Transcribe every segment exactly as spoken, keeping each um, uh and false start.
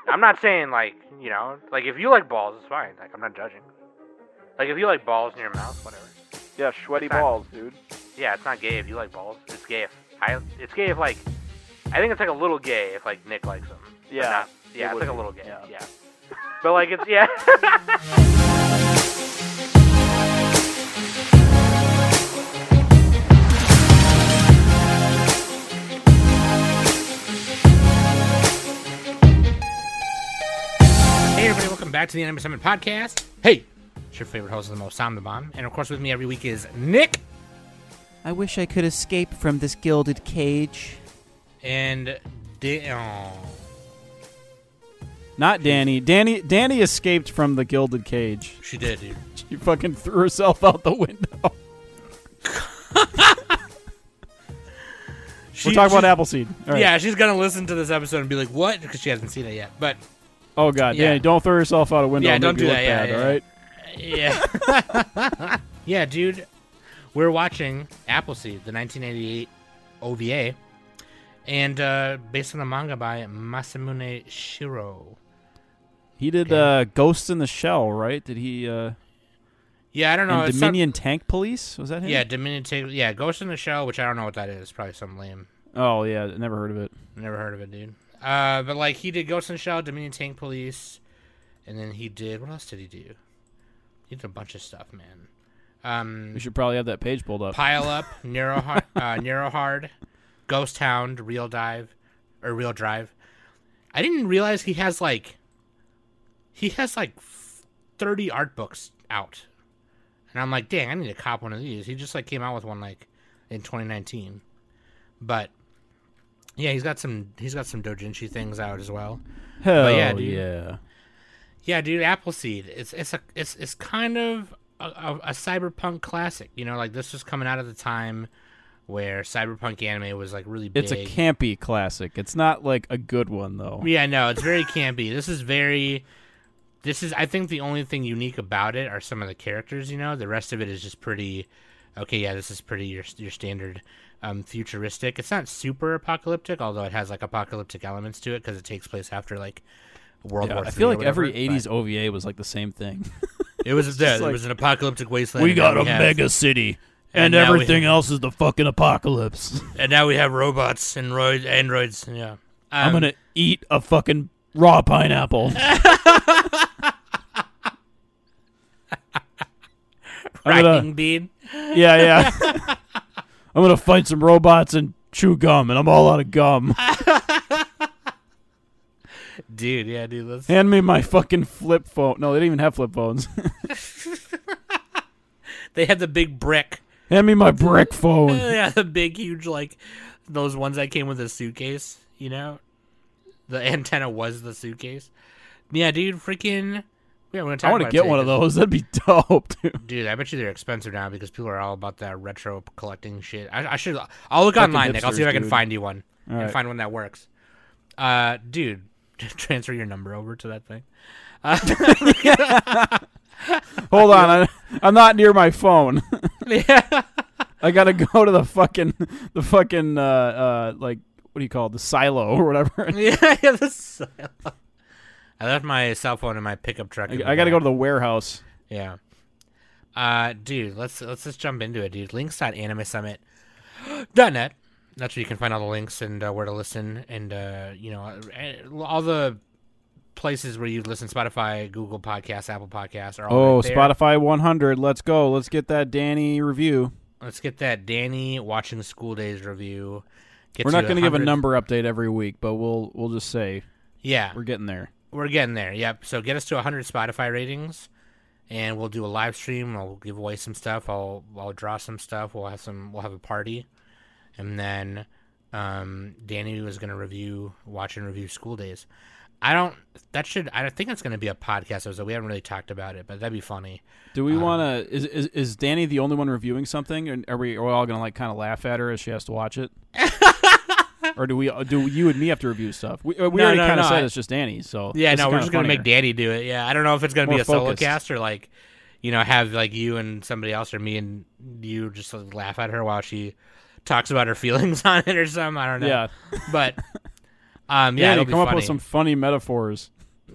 I'm not saying like you know, like if you like balls, it's fine. Like I'm not judging. Like if you like balls in your mouth, whatever. Yeah, sweaty balls, dude. Yeah, it's not gay if you like balls. It's gay if I. It's gay if like. I think it's like a little gay if like Nick likes them. Yeah. Not, yeah, it it's like a be. little gay. Yeah. yeah. But like it's yeah. Hey everybody, welcome back to the Anime Summit Podcast. Hey, it's your favorite host of the most, Sam the Bomb, and of course with me every week is Nick. I wish I could escape from this gilded cage. And da- oh. Not Danny. Danny Danny escaped from the gilded cage. She did, dude. She fucking threw herself out the window. She, We're talking about she's- Appleseed. All right. Yeah, she's gonna listen to this episode and be like, "What?" Because she hasn't seen it yet. But Oh god, Yeah. Danny, don't throw yourself out a window. Yeah, and don't make me do look that, yeah, bad, yeah, all right? yeah, yeah, dude. We're watching Appleseed, the nineteen eighty-eight O V A, and uh, based on a manga by Masamune Shiro. He did Okay. uh, Ghost in the Shell, right? Did he? Uh, Yeah, I don't know. and it's Dominion Tank Police? Was that Some, him? yeah, Dominion. Take, yeah, Ghost in the Shell, which I don't know what that is. Probably some lame. Oh yeah, never heard of it. Never heard of it, dude. Uh, but like he did Ghost in the Shell, Dominion Tank Police, and then he did what else did he do? He did a bunch of stuff, man. Um, We should probably have that page pulled up. Pile Up, Narrow Hard, uh, Narrow Hard, Ghost Hound, Real Dive, or Real Drive. I didn't realize he has like he has like thirty art books out, and I'm like, dang, I need to cop one of these. He just like came out with one like in twenty nineteen, but yeah, he's got some he's got some doujinshi things out as well. Hell yeah, dude. yeah. Yeah, dude, Appleseed. It's it's a it's it's kind of a, a, a cyberpunk classic. You know, like this was coming out at the time where cyberpunk anime was like really big. It's a campy classic. It's not like a good one though. Yeah, no, it's very campy. This is very. This is, I think, the only thing unique about it are some of the characters. You know, the rest of it is just pretty. Okay, yeah, this is pretty your your standard um, futuristic. It's not super apocalyptic, although it has like apocalyptic elements to it because it takes place after like World Yeah, War I Three feel or like whatever, every eighties but O V A was like the same thing. It was just dead. like- It was an apocalyptic wasteland. we and got now a have- mega city, and and, now we everything have- else is the fucking apocalypse. And now we have robots and roid- androids. Yeah. Um, I'm gonna eat a fucking raw pineapple. I'm Wrecking gonna, bean. yeah, yeah. I'm gonna fight some robots and chew gum, and I'm all out of gum. Dude, yeah, dude. Let's... Hand me my fucking flip phone. No, they didn't even have flip phones. They had the big brick. Hand me my brick phone. Yeah, the big, huge, like, those ones that came with a suitcase, you know? The antenna was the suitcase. Yeah, dude, freaking... Yeah, we're gonna talk I want to about it get today, one of 'cause- those. That'd be dope, dude. Dude, I bet you they're expensive now because people are all about that retro collecting shit. I, I should... I'll look Fucking online, Nick. I'll see if I can hipsters, find you one. All And right. find one that works. Uh, dude, transfer your number over to that thing. Uh, Hold on, I, I'm not near my phone. yeah. I gotta go to the fucking, the fucking, uh, uh, like, what do you call it, the silo or whatever. Yeah, yeah, this. I left my cell phone in my pickup truck. I, I gotta go to the warehouse. Yeah. Uh, dude, let's let's just jump into it, dude. Links dot anime summit dot net. That's where you can find all the links and uh, where to listen, and uh, you know, all the places where you listen: Spotify, Google Podcasts, Apple Podcasts. Are all Oh, right there. Spotify one hundred. Let's go. Let's get that Danny review. Let's get that Danny watching School Days review. Get We're not to going to give a one hundred number update every week, but we'll we'll just say Yeah, we're getting there. We're getting there, yep. So get us to one hundred Spotify ratings, and we'll do a live stream. I'll give away some stuff. I'll I'll draw some stuff. We'll have some. We'll have a party, and then um, Danny was going to review, watch and review School Days. I don't. That should. I think that's going to be a podcast episode. We haven't really talked about it, but that'd be funny. Do we Um, want to? Is, is is Danny the only one reviewing something, and are we, are we all gonna like kind of laugh at her as she has to watch it? Or do we? Do you and me have to review stuff? We, we No, already no, kind of no, said I- it's just Danny. So Yeah, this no, is we're kinda just gonna make funnier. Danny do it. Yeah, I don't know if it's gonna be More a solo focused. cast or like, you know, have like you and somebody else or me and you just like, laugh at her while she talks about her feelings on it or something. I don't know. Yeah, But um, yeah, Danny, it'll be come up funny. with some funny metaphors.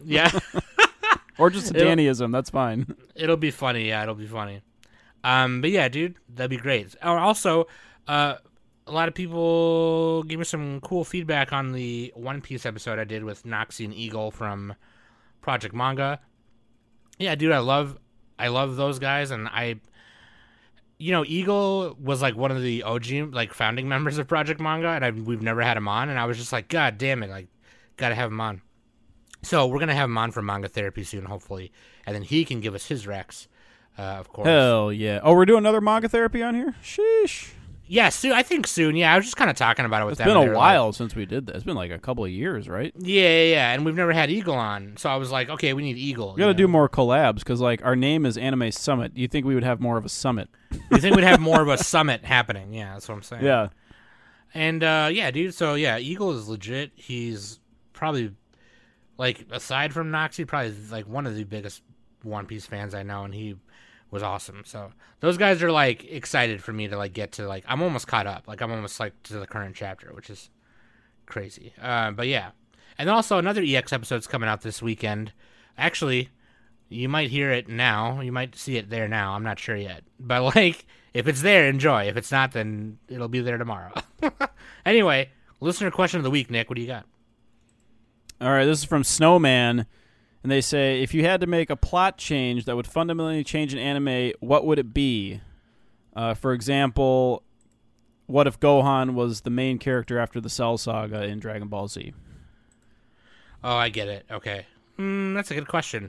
Yeah. Or just a It'll- Dannyism. That's fine. It'll be funny. Yeah, it'll be funny. Um, but yeah, dude, that'd be great. Oh, also, uh, a lot of people gave me some cool feedback on the One Piece episode I did with Noxie and Eagle from Project Manga. Yeah, dude, I love, I love those guys, and I, you know, Eagle was like one of the O G, like founding members of Project Manga, and I, we've never had him on, and I was just like, God damn it, like, gotta have him on. So we're gonna have him on for Manga Therapy soon, hopefully, and then he can give us his Rex, uh, of course. Hell yeah. Oh, we're doing another manga therapy on here? Sheesh. Yeah, soon. I think soon. Yeah, I was just kind of talking about it with It's them. been and a they were while like- since we did that. It's been like a couple of years, right? yeah, yeah, yeah, and we've never had Eagle on, so I was like, okay, we need Eagle. We got to do more collabs because, like, our name is Anime Summit. You think we would have more of a summit? You think we'd have more of a summit happening? Yeah, that's what I'm saying. Yeah. And uh, yeah, dude. So yeah, Eagle is legit. He's probably like aside from Noxie, probably like one of the biggest One Piece fans I know, and he was awesome. So those guys are like excited for me to like get to like I'm almost caught up. Like I'm almost like to the current chapter, which is crazy. Uh, but yeah, and then also another E X episode's coming out this weekend. Actually, you might hear it now. You might see it there now. I'm not sure yet. But like if it's there, enjoy. If it's not, then it'll be there tomorrow. Anyway, listener question of the week, Nick. What do you got? All right, this is from Snowman, and they say, if you had to make a plot change that would fundamentally change an anime, what would it be? Uh, for example, what if Gohan was the main character after the Cell Saga in Dragon Ball Z? Oh, I get it. Okay. Mm, that's a good question.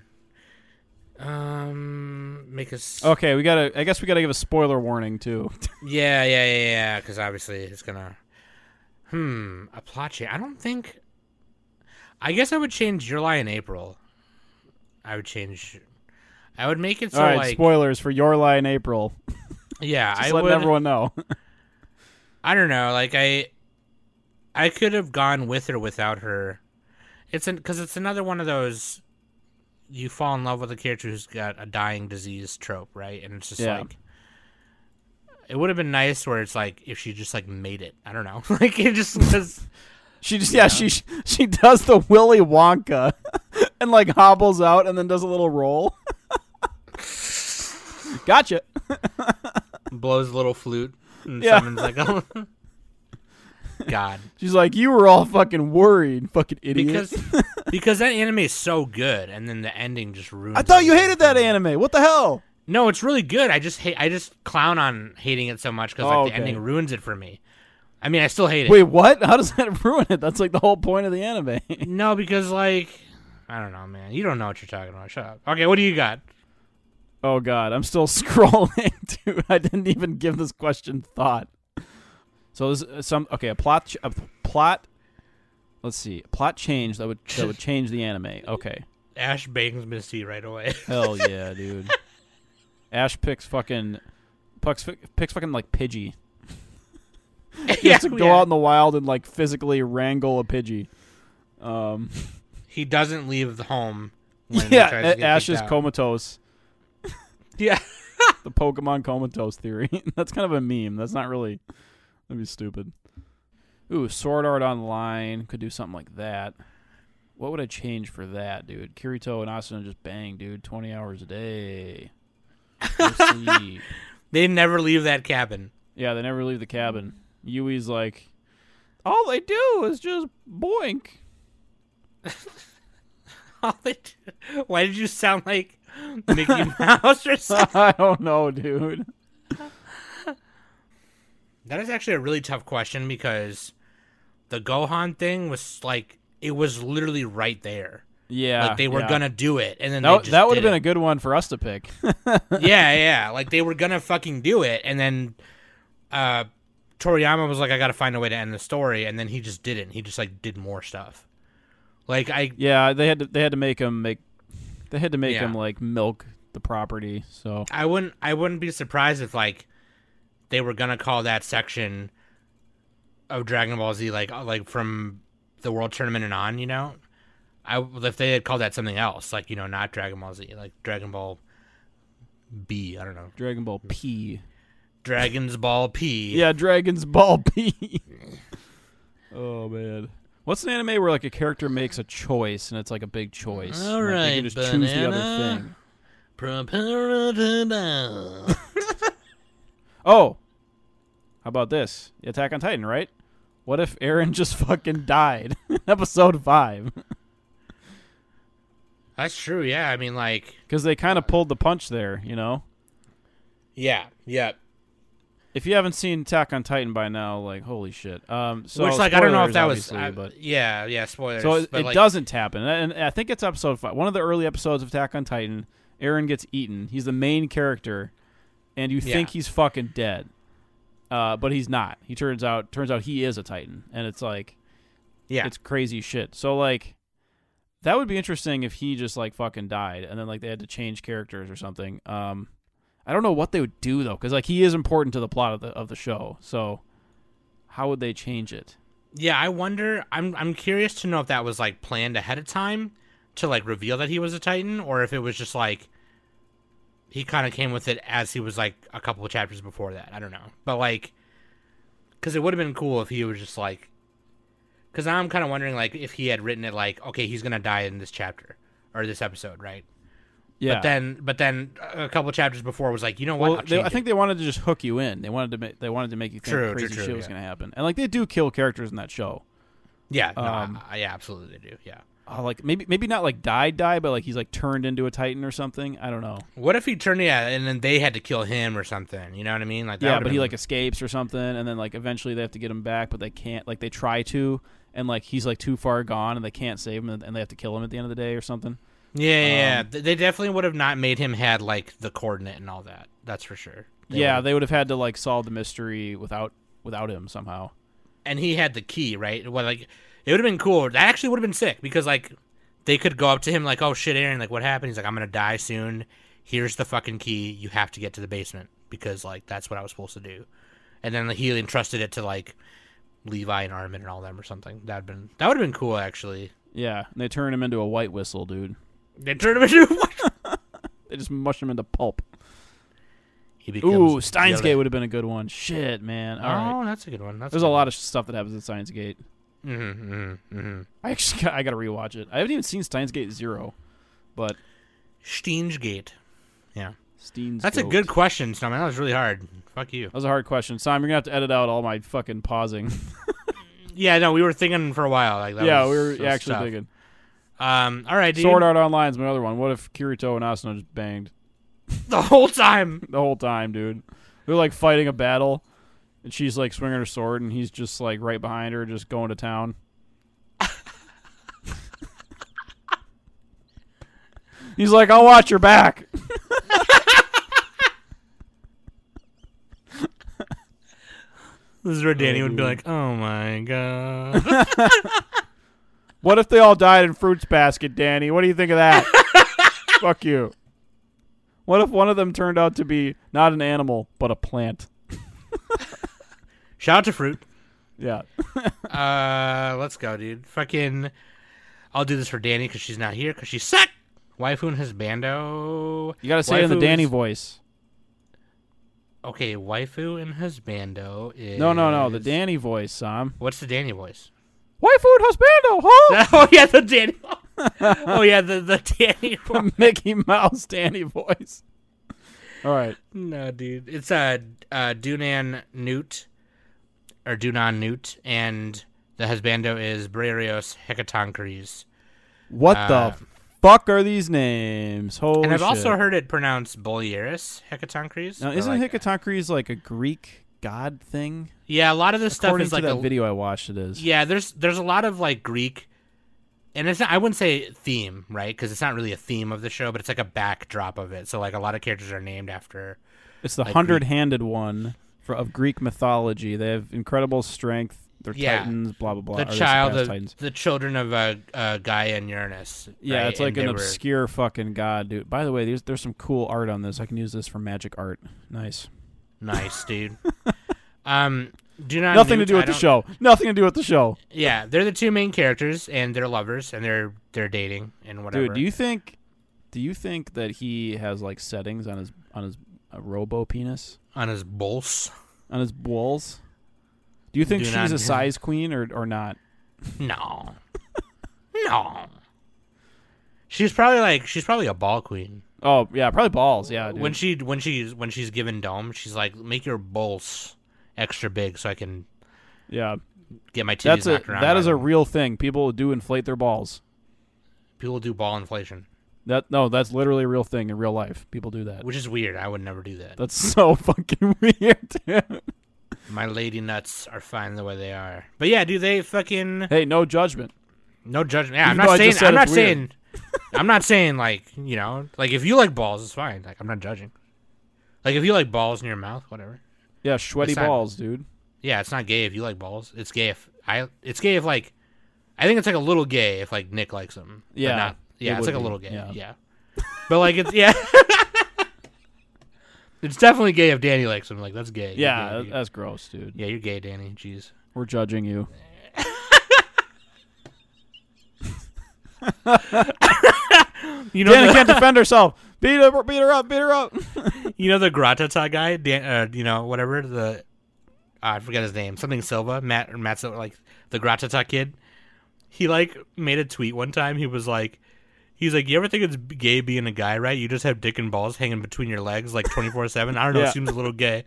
Um, make us. Okay, we gotta. I guess we gotta give a spoiler warning too. Yeah, yeah, yeah, yeah. Because obviously it's gonna. Hmm. A plot change. I don't think. I guess I would change July and April. I would change. I would make it so All right, like. spoilers for Your Lie in April. Yeah, Just I letting would. everyone know. I don't know. Like I. I could have gone with or without her. It's because it's another one of those. You fall in love with a character who's got a dying disease trope, right? And it's just Yeah. like. It would have been nice where it's like if she just like made it. I don't know. Like it just was. She just yeah, she she does the Willy Wonka and like hobbles out and then does a little roll. Gotcha. Blows a little flute and Yeah. summons like oh God. She's like, you were all fucking worried, fucking idiot. Because because that anime is so good and then the ending just ruins I thought you everything hated that for me. anime. What the hell? No, it's really good. I just hate I just clown on hating it so much because like Oh, the okay. ending ruins it for me. I mean I still hate it. Wait, what? How does that ruin it? That's like the whole point of the anime. No, because like I don't know, man. You don't know what you're talking about. Shut up. Okay, what do you got? Oh god, I'm still scrolling, dude. I didn't even give this question thought. So there's uh, some okay, a plot ch- a plot let's see. A plot change that would that would change the anime. Okay. Ash bangs Misty right away. Hell yeah, dude. Ash picks fucking picks, picks fucking like Pidgey. He has to go out in the wild and like physically wrangle a Pidgey. Um, He doesn't leave the home. When yeah, he tries to get Ash kicked is out. comatose. Yeah. The Pokemon comatose theory. That's kind of a meme. That's not really. That'd be stupid. Ooh, Sword Art Online could do something like that. What would I change for that, dude? Kirito and Asuna just bang, dude. Twenty hours a day. No sleep. They never leave that cabin. Yeah, they never leave the cabin. Yui's like, all they do is just boink. All they do- Why did you sound like Mickey Mouse or something? I don't know, dude. That is actually a really tough question because the Gohan thing was like it was literally right there. Yeah, Like they were yeah. gonna do it, and then That, they just that would have did been a it. good one for us to pick. yeah, yeah. Like they were gonna fucking do it, and then uh, Toriyama was like, "I gotta find a way to end the story," and then he just didn't. He just like did more stuff. Like I, Yeah, they had to. They had to make him make. They had to make Yeah. him like milk the property. So I wouldn't, I wouldn't be surprised if like they were gonna call that section of Dragon Ball Z like like from the World Tournament and on. You know, I if they had called that something else, like you know, not Dragon Ball Z, like Dragon Ball B. I don't know, Dragon Ball P. Dragon's Ball P. Yeah, Dragon's Ball P. Oh man. What's an anime where like a character makes a choice and it's like a big choice? All like, right, they can just choose the other banana. thing. Prepare to die. Oh, how about this? Attack on Titan, right? What if Eren just fucking died in episode five? That's true. Yeah, I mean, like, Because they kind of pulled the punch there, you know. yeah, yeah. If you haven't seen Attack on Titan by now, like holy shit. Um, so Which, like, I don't know if spoilers, that was. obviously, Uh, but yeah, yeah. Spoilers. so it, but it like, doesn't happen, and I think it's episode five. One of the early episodes of Attack on Titan. Eren gets eaten. He's the main character, and you think Yeah. he's fucking dead, uh, but he's not. He turns out turns out he is a Titan, and it's like, Yeah, it's crazy shit. So like, that would be interesting if he just like fucking died, and then like they had to change characters or something. Um, I don't know what they would do though, because like he is important to the plot of the of the show. So how would they change it? yeah. I wonder. I'm I'm curious to know if that was like planned ahead of time to like reveal that he was a Titan, or if it was just like he kind of came with it as he was like a couple of chapters before that. I don't know, but like, because it would have been cool if he was just like. Because now I'm kind of wondering like if he had written it like, okay, he's gonna die in this chapter or this episode, right? Yeah. But then, but then a couple of chapters before was like, you know what? Well, I'll they, change I think it. they wanted to just hook you in. They wanted to make they wanted to make you think True, true, crazy true, shit was yeah. going to happen, and like they do kill characters in that show. Yeah, no, um, I, I- yeah, absolutely they do. Yeah. Uh, like maybe maybe not like died die, but like he's like turned into a Titan or something. I don't know. What if he turned yeah, and then they had to kill him or something? You know what I mean? Like that Yeah, would've but he been- like escapes or something, and then like eventually they have to get him back, but they can't. Like they try to, and like he's like too far gone, and they can't save him, and and they have to kill him at the end of the day or something. yeah, yeah, yeah. um, Th- they definitely would have not made him had like the coordinate and all that. That's for sure. They yeah, would've- they would have had to like solve the mystery without without him somehow. and he had the key, right? Well, like it would have been cool. That actually would have been sick because like they could go up to him like, "Oh shit, Aaron, like what happened?" He's like, "I'm gonna die soon. Here's the fucking key. You have to get to the basement because like that's what I was supposed to do." And then like, he entrusted it to like Levi and Armin and all them or something. That'd been that would have been cool actually. Yeah, and they turn him into a white whistle, dude. They turned him into what? They just mush him into pulp. He becomes Ooh, Steins Yoda. Gate would have been a good one. Shit, man. All right. Oh, that's a good one. That's There's a lot of stuff that happens in Steins Gate. Mm-hmm, mm-hmm, mm-hmm. I actually got, I got to rewatch it. I haven't even seen Steins Gate Zero, but Steins Gate. Yeah, Steins that's a Goat. good question, Snowman. That was really hard. Fuck you. That was a hard question. Simon, you're gonna have to edit out all my fucking pausing. Yeah, no, we were thinking for a while. Like that yeah, was, we were that was actually tough. thinking. Um, all right, dude. Sword Art Online is my other one. What if Kirito and Asuna just banged The whole time. the whole time, dude? They're like fighting a battle, and she's like swinging her sword, and he's just like right behind her, just going to town. He's like, "I'll watch your back." This is where Danny Oh, would be dude. like, "Oh my god." What if they all died in Fruits Basket, Danny? What do you think of that? Fuck you. What if one of them turned out to be not an animal, but a plant? Shout out to Fruit. Yeah. Uh, let's go, dude. Fucking, I'll do this for Danny because she's not here because she's sick. Waifu and his bando. You gotta say it in the Waifus- Danny voice. Okay, waifu and his bando is. No, no, no. The Danny voice, Sam. What's the Danny voice? Waifu and husbando, huh? Oh yeah, the Danny. Oh yeah, the the Danny. voice. Mickey Mouse Danny voice. All right. No, dude, it's uh, uh Dunan Newt or Dunan Newt, and the husbando is Brarios Hecatoncres. What Uh, the fuck are these names? Holy And I've shit. also heard it pronounced Bolieris Hecatoncres. Now, or isn't like, Hecatoncres like a Greek god thing? Yeah, a lot of this stuff According is to like that a video I watched, it is. yeah. There's there's a lot of like Greek, and it's not, I wouldn't say theme, right? Because it's not really a theme of the show, but it's like a backdrop of it. So like a lot of characters are named after. It's the like hundred-handed one for, of Greek mythology. They have incredible strength. They're Yeah. titans, blah blah blah. The Or they child surpass of titans. the children of uh, uh, Gaia and Uranus. Yeah, right? it's like And an they were- obscure fucking god, dude. By the way, there's there's some cool art on this. I can use this for magic art. Nice. Nice, dude. um, do not Nothing to Newt, do I with the don't- show. Nothing to do with the show. Yeah, they're the two main characters, and they're lovers, and they're they're dating and whatever. Dude, do you think do you think that he has like settings on his on his uh, robo penis? on his bulls? On his balls? Do you think Do she's not- a size queen or or not? No. No. She's probably like she's probably a ball queen. Oh yeah, probably balls. Yeah, dude. When she when she's when she's given dome, she's like, make your balls extra big so I can yeah, get my titties that's a knocked around. that by is a them. real thing. People do inflate their balls. People do ball inflation, That no, that's literally a real thing in real life. People do that. which is weird. I would never do that. That's so fucking weird, dude. My lady nuts are fine the way they are. But yeah, do they fucking Hey, no judgment. no judgment? Yeah, I'm Even not though I saying. just said I'm not it's weird. saying. I'm not saying like you know like if you like balls, it's fine. Like I'm not judging. Like if you like balls in your mouth, whatever. Yeah, sweaty It's not- balls, dude. Yeah, it's not gay if you like balls. It's gay if I. It's gay if like. I think it's like a little gay if like Nick likes them. but Yeah, not- yeah, it it's would like a be, little gay. yeah. Yeah. But like it's yeah. It's definitely gay if Danny likes them. Like that's gay. You're Yeah, gay, that- dude. that's gross, dude. Yeah, you're gay, Danny. Jeez. We're judging you. You know Danny the, can't defend herself. Beat her, beat her up, beat her up. you know the Gratata guy, Dan, uh, you know whatever the, uh, I forget his name, something Silva, Matt or Matt Silva, like the Gratata kid. He like made a tweet one time. He was like, he's like, you ever think it's gay being a guy, right? You just have dick and balls hanging between your legs like twenty-four seven. I don't know. Yeah. It seems a little gay.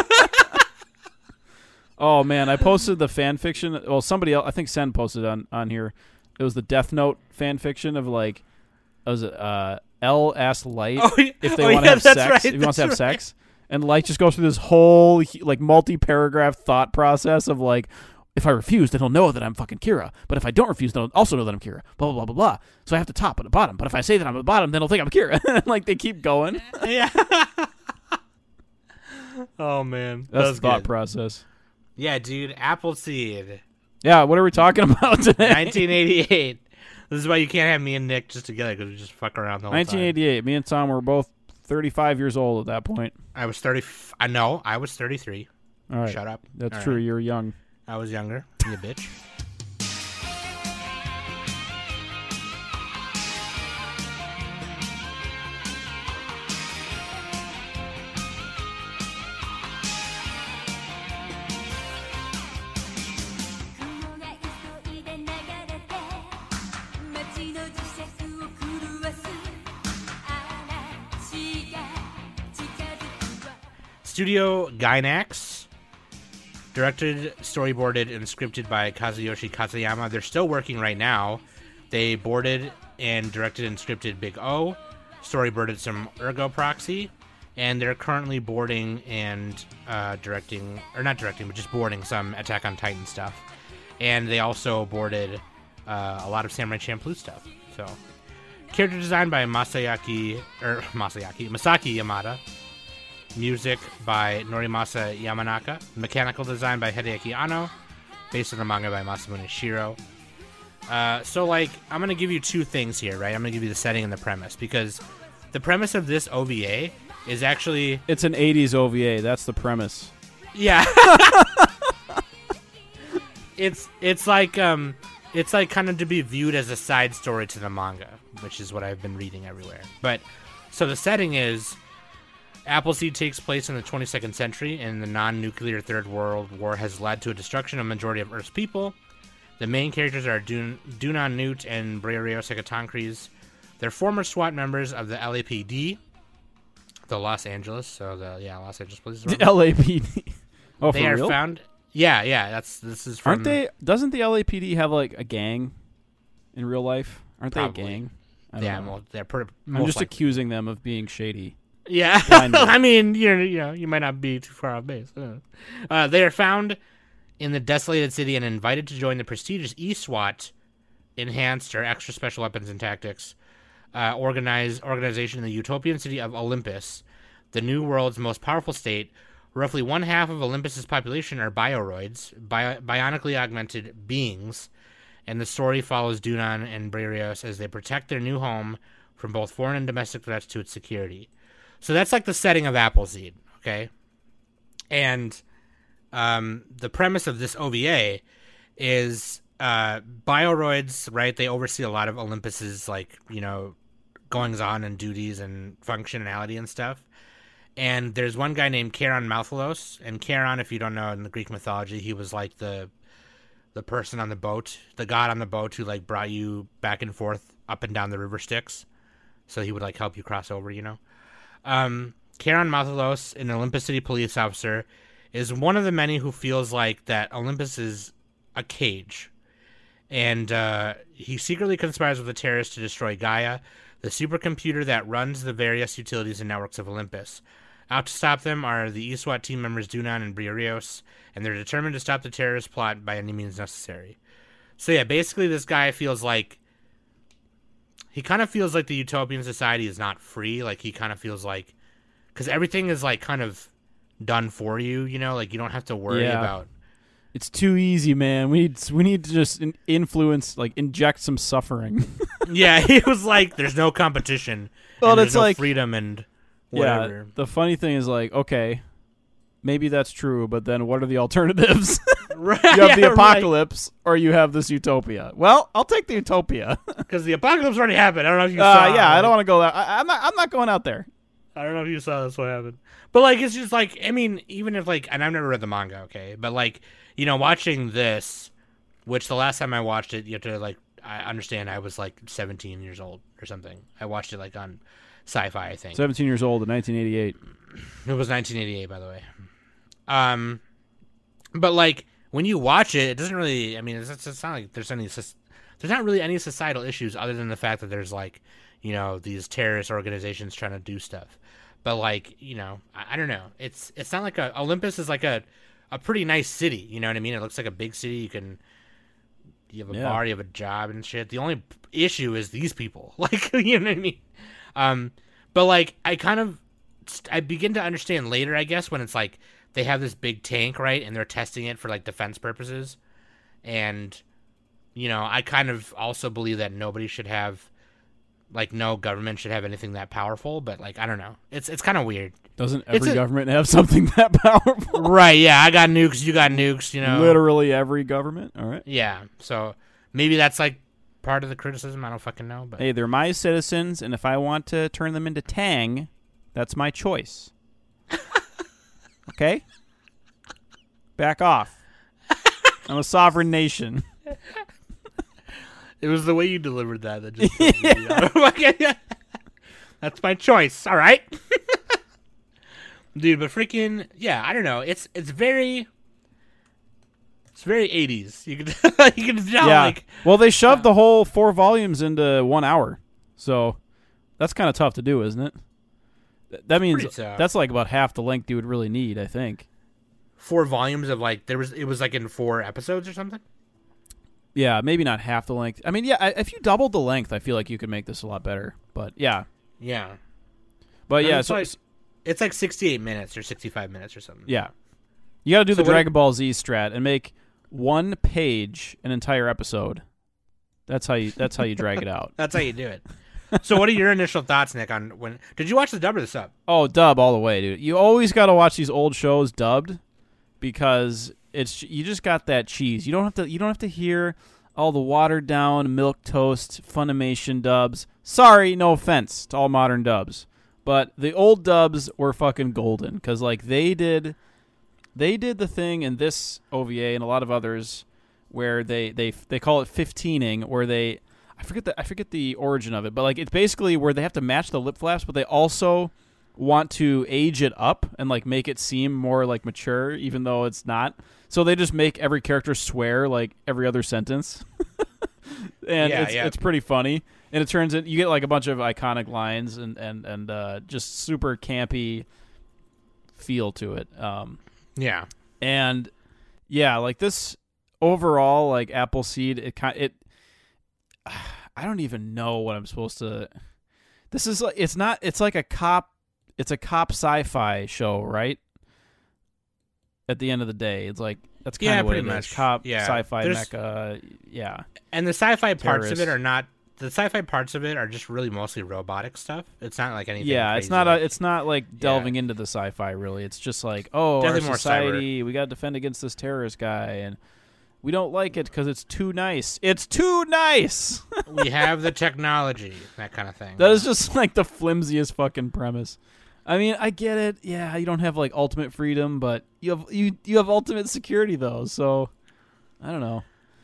Oh man, I posted the fan fiction. Well, somebody else, I think Sen posted on on here. It was the Death Note fan fiction of like, was it uh, L asked Light Oh, yeah. if they Oh, want to yeah, have that's sex, right, if he wants to have that's right. sex, and Light just goes through this whole like multi-paragraph thought process of like, if I refuse, then he'll know that I'm fucking Kira. But if I don't refuse, then he'll also know that I'm Kira. Blah blah blah blah blah. So I have to top at the bottom. But if I say that I'm at the bottom, then he'll think I'm Kira. Like they keep going. Yeah. Oh man, That's that was the thought good. process. Yeah, dude. Appleseed, Yeah, what are we talking about today? nineteen eighty-eight. This is why you can't have me and Nick just together because we just fuck around the whole nineteen eighty-eight. Me and Tom were both thirty-five years old at that point. time. I was thirty. I know. I was thirty-three. All right, Shut up. that's All true. right. You're young. I was younger. You bitch. Studio Gainax. Directed, storyboarded, and scripted by Kazuyoshi Katayama. They're still working right now. They boarded and directed and scripted Big O, storyboarded some Ergo Proxy, and they're currently boarding and uh, directing, or not directing, but just boarding some Attack on Titan stuff. And they also boarded uh, a lot of Samurai Champloo stuff. So, character design by Masayaki, or Masayaki, Masaki Yamada. Music by Norimasa Yamanaka. Mechanical design by Hideaki Anno. Based on the manga by Masamune Shiro. Uh, so, like, I'm going to give you two things here, right? I'm going to give you the setting and the premise. Because the premise of this O V A is actually... It's an eighties O V A. That's the premise. Yeah. it's it's like um it's like kind of to be viewed as a side story to the manga, which is what I've been reading everywhere. But so the setting is Appleseed takes place in the twenty-second century, and the non-nuclear Third World War has led to a destruction of a majority of Earth's people. The main characters are Dun- Dunan Newt and Breario Sekatankris. They're former SWAT members of the L A P D, the Los Angeles, so the yeah Los Angeles Police The Department. L A P D. Oh, They for are real? found. Yeah, yeah. That's this is from. Aren't they? Doesn't the L A P D have like a gang in real life? Aren't they Probably. a gang? I don't Yeah, know. well, they're pretty. I'm just accusing them of being shady. Yeah, blindly. I mean, you're you know you might not be too far off base. Uh, Uh, they are found in the desolated city and invited to join the prestigious E SWAT, enhanced or extra special weapons and tactics, uh, organized organization in the utopian city of Olympus, the new world's most powerful state. Roughly one half of Olympus's population are bioroids, bio- bionically augmented beings, and the story follows Dunan and Brarios as they protect their new home from both foreign and domestic threats to its security. So that's like the setting of Appleseed, okay? And um, the premise of this O V A is uh, bioroids, right? They oversee a lot of Olympus's, like, you know, goings-on and duties and functionality and stuff. And there's one guy named Charon Malthalos, and Charon, if you don't know, in the Greek mythology, he was like the the person on the boat, the god on the boat who like brought you back and forth up and down the river Styx, so he would like help you cross over, you know. Um, Kieran Mathalos, an Olympus City police officer, is one of the many who feels like that Olympus is a cage, and uh, he secretly conspires with the terrorists to destroy Gaia, the supercomputer that runs the various utilities and networks of Olympus. Out to stop them are the E SWAT team members Dunan and Briarios, and they're determined to stop the terrorist plot by any means necessary. So yeah, basically this guy feels like, he kind of feels like the utopian society is not free. Like he kind of feels like, because everything is like kind of done for you, you know, like you don't have to worry Yeah. about. It's too easy, man. We need we need to just in- influence, like inject some suffering. Yeah, he was like, there's no competition. Well, and there's it's no like- freedom and Yeah. whatever. The funny thing is, like, okay, maybe that's true, but then what are the alternatives? Right, You have the yeah, apocalypse, or you have this utopia. Well, I'll take the utopia. Because the apocalypse already happened. I don't know if you Uh, saw. yeah, I like- don't want to go that. I, I'm not. I'm not going out there. I don't know if you saw this what happened. But like it's just like I mean, even if like and I've never read the manga, okay? But like, you know, watching this, which the last time I watched it, you have to like I understand I was like seventeen years old or something. I watched it like on Sci-Fi, I think. Seventeen years old in nineteen eighty-eight. It was nineteen eighty-eight, by the way. Um but like when you watch it, it doesn't really I mean, it's, it's not like there's any soc- there's not really any societal issues other than the fact that there's like, you know, these terrorist organizations trying to do stuff. But like, you know, I, I don't know. It's it's not like a Olympus is like a a pretty nice city, you know what I mean? It looks like a big city. You can you have a Yeah. bar, you have a job and shit. The only issue is these people. Like, you know what I mean? Um but like I kind of I begin to understand later, I guess, when it's like they have this big tank, right? And they're testing it for like defense purposes. And you know, I kind of also believe that nobody should have like no government should have anything that powerful, but like I don't know. It's it's kind of weird. Doesn't It's every a- government have something that powerful? Right, yeah, I got nukes, you got nukes, you know. Literally every government. All right. Yeah. So maybe that's like part of the criticism, I don't fucking know, but Hey, they're my citizens, and if I want to turn them into Tang, that's my choice. Okay? Back off. I'm a sovereign nation. it was the way you delivered that that just pissed me off. Okay, that's my choice. All right. Dude, but freaking yeah, I don't know. It's it's very it's very eighties. You can you can tell Yeah. like Well, they shoved the whole four volumes into one hour, so that's kind of tough to do, isn't it? Th- That means pretty tough. that's like about half the length you would really need, I think. four volumes of like there was it was like in four episodes or something. Yeah, maybe not half the length. I mean, yeah, I, if you doubled the length, I feel like you could make this a lot better. But yeah, Yeah. but No, yeah, it's so, like- It's like sixty-eight minutes or sixty-five minutes or something. yeah, you got to do So the what- Dragon Ball Z strat and make one page an entire episode. That's how you. That's how you drag it out. That's how you do it. So what are your initial thoughts, Nick, on when did you watch the dub or the sub? Oh, dub all the way, dude. You always got to watch these old shows dubbed because it's you just got that cheese. You don't have to. You don't have to hear all the watered down milk toast Funimation dubs. Sorry, no offense to all modern dubs, but the old dubs were fucking golden because like they did, they did the thing in this O V A and a lot of others where they they they call it fifteening, where they I forget the I forget the origin of it, but like it's basically where they have to match the lip flaps, but they also want to age it up and like make it seem more like mature, even though it's not. So they just make every character swear like every other sentence, and Yeah, it's yeah. it's pretty funny. And it turns it you get like a bunch of iconic lines and and and uh, just super campy feel to it. Um, Yeah. and yeah, like this overall, like Appleseed, it kind it. I don't even know what I'm supposed to. This is like it's not. It's like a cop. It's a cop sci-fi show, right? At the end of the day, it's like that's kind Yeah, of what it pretty is. much. Cop Yeah. sci-fi There's- mecha. Yeah, And the sci-fi parts of Terrorist. it are not the sci-fi parts of it are just really mostly robotic stuff. It's not like anything. yeah. It's crazy not. A, like- it's not like delving into the sci-fi. Really, it's just like oh, Definitely our more society. We got to defend against this terrorist guy, and we don't like it because it's too nice. It's too nice. we have the technology, that kind of thing. That is just like the flimsiest fucking premise. I mean, I get it. Yeah, you don't have like ultimate freedom, but you have you you have ultimate security though. So I don't know.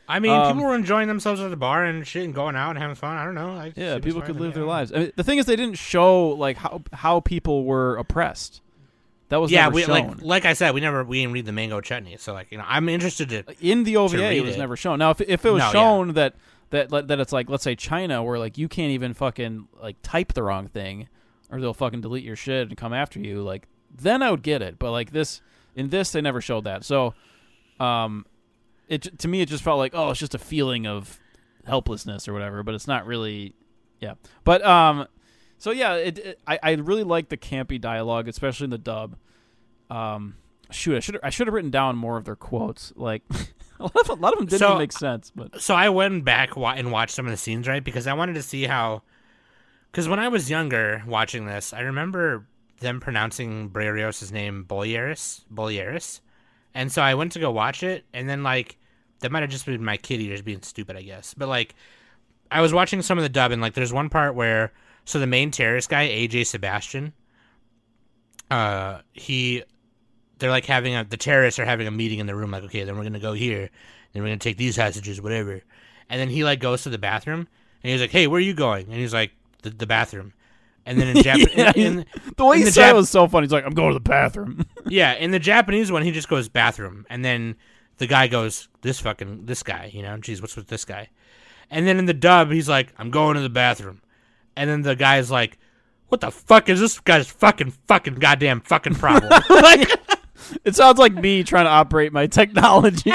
I mean, Um, people were enjoying themselves at the bar and shit and going out and having fun. I don't know. I, Yeah, it was people fine could with live me. their I don't lives. I mean, the thing is, they didn't show like how how people were oppressed. That was know. Yeah, never we shown. like like I said, we never we didn't read the Mango Chutney, so like you know, I'm interested to. In the O V A, read it was it. never shown. Now, if if it was No, yeah. shown that that that that it's like, let's say China, where like you can't even fucking like type the wrong thing, or they'll fucking delete your shit and come after you, like then I would get it. But like this, in this, they never showed that. So, um, it to me it just felt like, oh, it's just a feeling of helplessness or whatever, but it's not really. Yeah, but um, so yeah, it, it I I really like the campy dialogue, especially in the dub. Um, shoot, I should I should have written down more of their quotes. Like a lot of a lot of them didn't So- even make sense, but So I went back wa- and watched some of the scenes, right? Because I wanted to see how. Because when I was younger watching this, I remember them pronouncing Briareos' name Bolieris, Bolieris, and so I went to go watch it, and then like that might have just been my kid eaters being stupid, I guess. But like, I was watching some of the dub, and like, there's one part where so the main terrorist guy, A J Sebastian, uh, he, they're like having a the terrorists are having a meeting in the room, like, okay, then we're gonna go here, then we're gonna take these hostages, whatever, and then he like goes to the bathroom, and he's like, hey, where are you going? And he's like, the, the bathroom. And then in Japanese, Yeah, in, in, the way in he the said it Jap- was so funny. He's like, I'm going to the bathroom. yeah, in the Japanese one, he just goes bathroom, and then the guy goes, this fucking this guy, you know, geez, what's with this guy? And then in the dub, he's like, I'm going to the bathroom, and then the guy's like, what the fuck is this guy's fucking fucking goddamn fucking problem? Like, It sounds like me trying to operate my technology.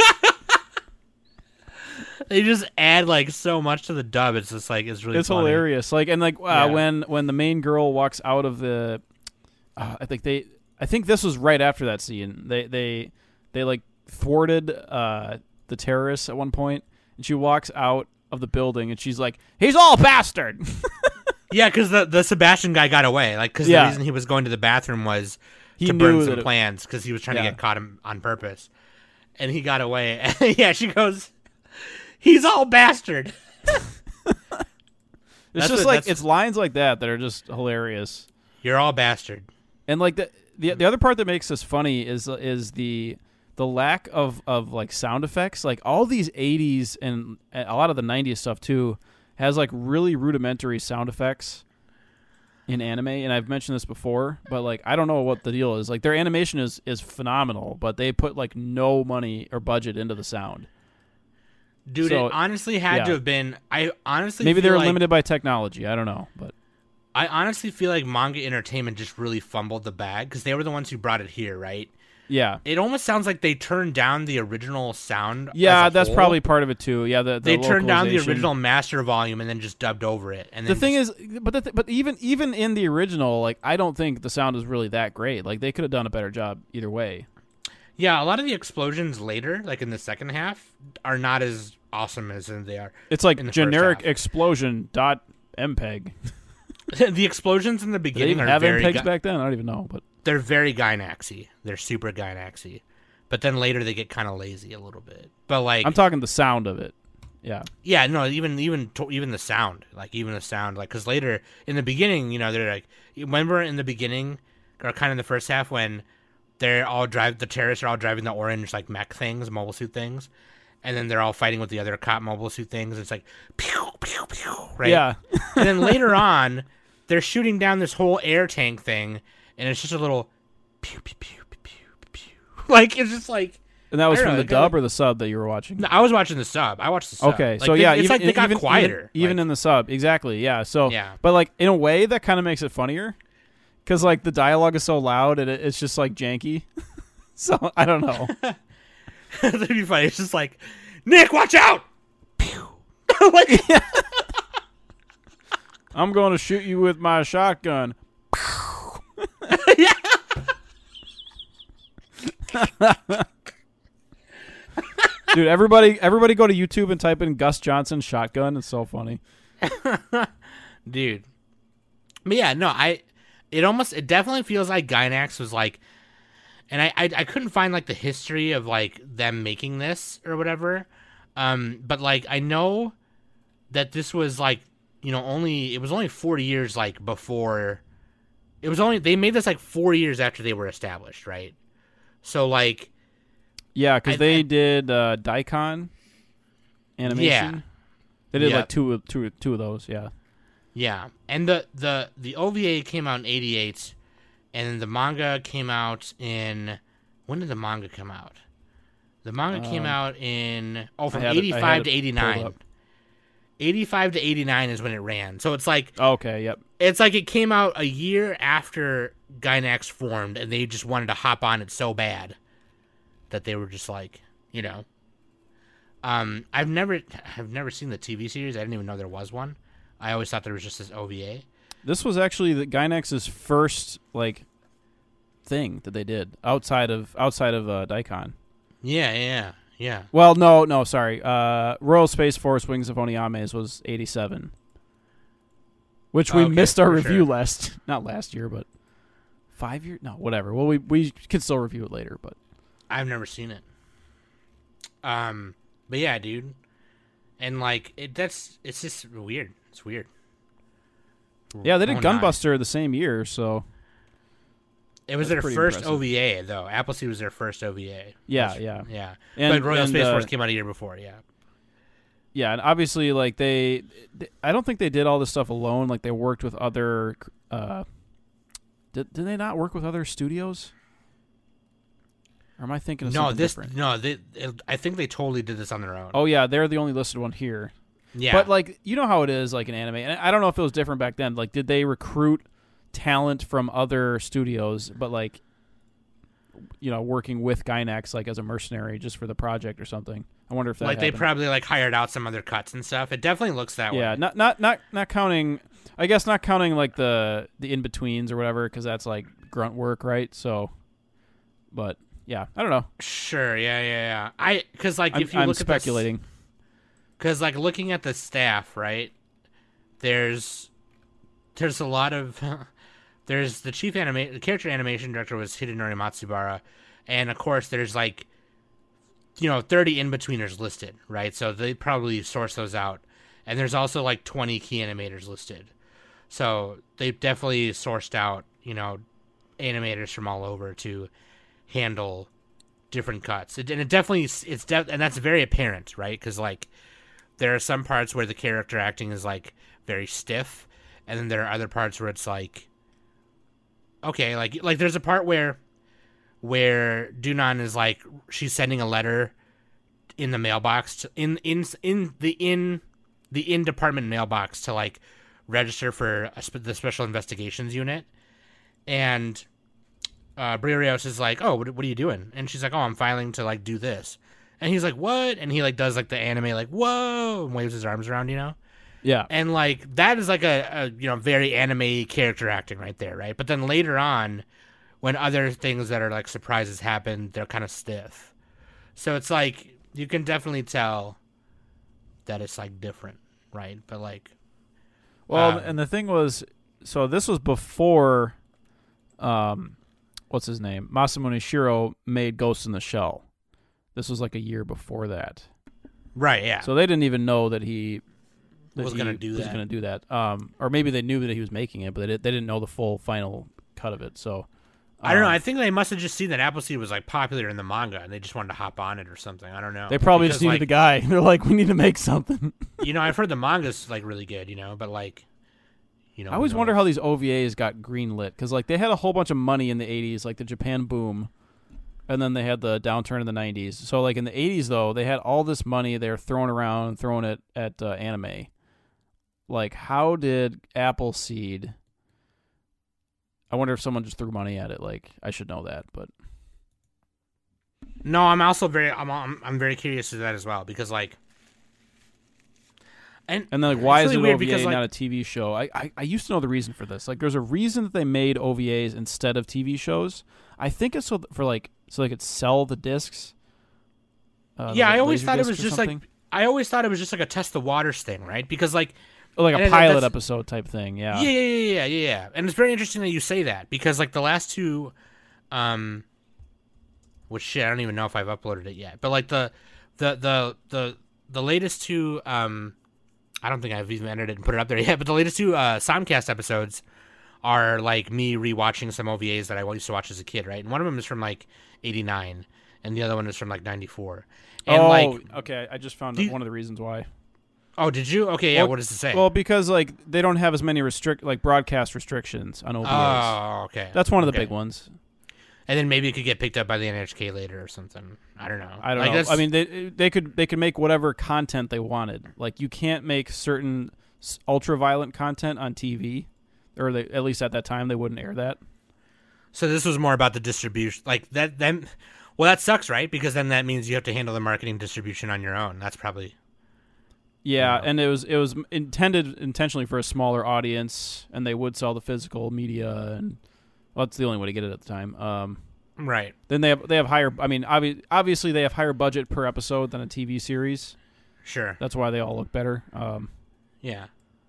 they just add like so much to the dub. It's just like it's really It's funny. hilarious. Like and like uh, Yeah. when when the main girl walks out of the, uh, I think they, I think this was right after that scene. They they they like thwarted uh, the terrorists at one point, and she walks out of the building, and she's like, "He's all bastard." Yeah, because the the Sebastian guy got away. Like, because Yeah. the reason he was going to the bathroom was He to knew burn that some it- plans because he was trying Yeah. to get caught him on purpose, and he got away. And yeah, she goes, "He's all bastard." It's That's just what- like that's- it's lines like that that are just hilarious. You're all bastard. And like the the the other part that makes this funny is is the the lack of, of like sound effects. Like all these eighties and a lot of the nineties stuff too has like really rudimentary sound effects in anime. And I've mentioned this before, but like I don't know what the deal is. Like their animation is is phenomenal, but they put like no money or budget into the sound. Dude, So, it honestly had yeah. to have been. I honestly Maybe feel they're like, limited by technology. I don't know, but I honestly feel like Manga Entertainment just really fumbled the bag because they were the ones who brought it here, right? yeah. It almost sounds like they turned down the original sound. Yeah, as a that's whole. probably part of it too. Yeah, the, the They turned down the localization. original master volume and then just dubbed over it. And The then thing just- is, but the th- but even even in the original, like I don't think the sound is really that great. Like they could have done a better job either way. yeah, a lot of the explosions later, like in the second half, are not as awesome as they are. It's like In the first generic half. explosion dot mpeg. The explosions in the Did they beginning even are have very mpegs Ga- back then? I don't even know, but they're very Gynaxy. They're super Gynaxy. But then later they get kind of lazy a little bit. But like I'm talking the sound of it. Yeah, yeah, no, even even to- even the sound, like even the sound, like because later in the beginning, you know, they're like, you remember in the beginning or kind of in the first half when they're all drive the terrorists are all driving the orange like mech things, mobile suit things, and then they're all fighting with the other cop mobile suit things. It's like pew pew pew, right? yeah. And then later on, they're shooting down this whole air tank thing, and it's just a little pew pew pew pew pew pew. Like it's just like. And that was I don't from know, the it kinda- dub or the sub that you were watching. No, I was watching the sub. I watched the sub. Okay, Like, so they- yeah, it's even, like they got even, quieter. Even, even like, in the sub, exactly. Yeah. So Yeah. but like in a way that kind of makes it funnier, because like the dialogue is so loud and it, it's just like janky. So I don't know. that'd be funny. It's just like, Nick, watch out! Pew. Like, I'm going to shoot you with my shotgun. Dude, everybody, everybody, go to YouTube and type in Gus Johnson shotgun. It's so funny. dude. But yeah, no, I. It almost, it definitely feels like Gynax was like, and I, I, I couldn't find like the history of like them making this or whatever. Um, but like I know that this was like, you know, only it was only four years like before. It was only they made this like four years after they were established, right? So like. Yeah, because I- they I- did uh, Daikon, animation. Yeah. They did Yep. like two, two, two of those. Yeah. Yeah, and the the the O V A came out in eighty-eight, and then the manga came out in when did the manga come out? The manga came Um, out in oh from I had it- I had eighty-five it to pulled eighty-nine. up. eighty-five to eighty-nine is when it ran. So it's like Okay. Yep. it's like it came out a year after Gainax formed, and they just wanted to hop on it so bad that they were just like, you know. Um, I've never I've never seen the T V series. I didn't even know there was one. I always thought there was just this O V A. This was actually the Gainax's first like thing that they did outside of outside of uh, Daikon. Yeah, yeah, yeah. Well, no, no, sorry. Uh, Royal Space Force Wings of Oniames was eighty-seven, which we Okay, missed our for review sure. last not last year, but five years. No, whatever. Well, we we can still review it later, but I've never seen it. Um, but yeah, dude, and like it, that's it's just weird. It's weird. yeah, they did Oh, no. Gunbuster the same year, so It was That's their pretty first impressive. O V A though. Appleseed was their first O V A. yeah, That's- yeah, yeah. and, but Royal and, Space uh, Force came out a year before. Yeah. Yeah, and obviously, like they, they, I don't think they did all this stuff alone. Like they worked with other. Uh, did did they not work with other studios? Or am I thinking of No, something this different? no. They, it, I think they totally did this on their own. Oh yeah, they're the only listed one here. yeah. But like, you know how it is, like in anime, and I don't know if it was different back then. Like, did they recruit talent from other studios, but like, you know, working with Gainax like as a mercenary just for the project or something? I wonder if that like they happened. probably like hired out some other cuts and stuff. It definitely looks that Yeah, way. not not not not counting. I guess not counting like the the in betweens or whatever, because that's like grunt work, right? So, but yeah, I don't know. Sure. Yeah. Yeah. Yeah. I because like I'm, if you I'm look speculating. at because like looking at the staff, right? There's there's a lot of there's the chief anima- the character animation director was Hidenori Matsubara, and of course there's like you know thirty in-betweeners listed, right? So they probably source those out, and there's also like twenty key animators listed, so they definitely sourced out you know animators from all over to handle different cuts. It, and it definitely it's de- and that's very apparent, right? Because like there are some parts where the character acting is like very stiff, and then there are other parts where it's like okay, like like there's a part where where Dunan is like she's sending a letter in the mailbox to, in in in the in the in department mailbox to like register for a sp- the special investigations unit, and uh, Briareos is like, oh, what, what are you doing? And she's like, oh, I'm filing to like do this, and he's like, what? And he like does like the anime like whoa and waves his arms around, you know. Yeah, And like that is like a, a you know very anime character acting right there, right? But then later on, when other things that are like surprises happen, they're kind of stiff. So it's like you can definitely tell that it's like different, right? But like, well, um, and the thing was, so this was before, um, what's his name? Masamune Shiro made Ghost in the Shell. This was like a year before that, right? Yeah. so they didn't even know that he that Was he gonna do was that. going to do that. Um, or maybe they knew that he was making it, but they, did, they didn't know the full final cut of it. So. I don't know. um, I think they must have just seen that Appleseed was like popular in the manga, and they just wanted to hop on it or something. I don't know. They probably Because, just needed like, the guy. They're like, we need to make something. you know, I've heard the manga's like really good, you know, but like, you know, I always who wonder knows? how these O V As got greenlit, because like they had a whole bunch of money in the eighties, like the Japan boom, and then they had the downturn in the nineties. So like in the eighties though, they had all this money they were throwing around, throwing it at uh, anime. Like, how did Appleseed? I wonder if someone just threw money at it. Like, I should know that, but No, I'm also very I'm I'm, I'm very curious to that as well because like, and and then like, why it's is really it an weird O V A because, like- not a T V show? I, I I used to know the reason for this. Like, there's a reason that they made O V As instead of T V shows. I think it's so th- for like so they could sell the discs. Uh, yeah, the I always laser thought it discs was or just something. like I always thought it was just like a test the waters thing, right? Because like Oh, like and a it- pilot that's- episode type thing. Yeah. yeah, yeah, yeah, yeah, yeah, yeah, and it's very interesting that you say that because like the last two, um, which shit I don't even know if I've uploaded it yet, but like the the the the the latest two, um, I don't think I've even entered it and put it up there yet, but the latest two uh Somcast episodes are like me rewatching some O V As that I used to watch as a kid, right? And one of them is from like eighty-nine, and the other one is from like ninety-four. And oh, like, okay. I just found do you- one of the reasons why. oh, did you? Okay, yeah. Well- what does it say? Well, because like they don't have as many restrict like broadcast restrictions on O V As. oh, okay. That's one of the Okay. big ones. And then maybe it could get picked up by the N H K later or something. I don't know. I don't Like, know. that's- I mean, they they could they could make whatever content they wanted. Like you can't make certain ultra violent content on T V, or they, at least at that time they wouldn't air that. so this was more about the distribution, like that. Then, well, that sucks, right? Because then that means you have to handle the marketing distribution on your own. That's probably Yeah, Yeah. and it was it was intended intentionally for a smaller audience, and they would sell the physical media, and well, that's the only way to get it at the time. Um, right. then they have they have higher. I mean, obvi- obviously they have higher budget per episode than a T V series. Sure. That's why they all look better. Um, Yeah.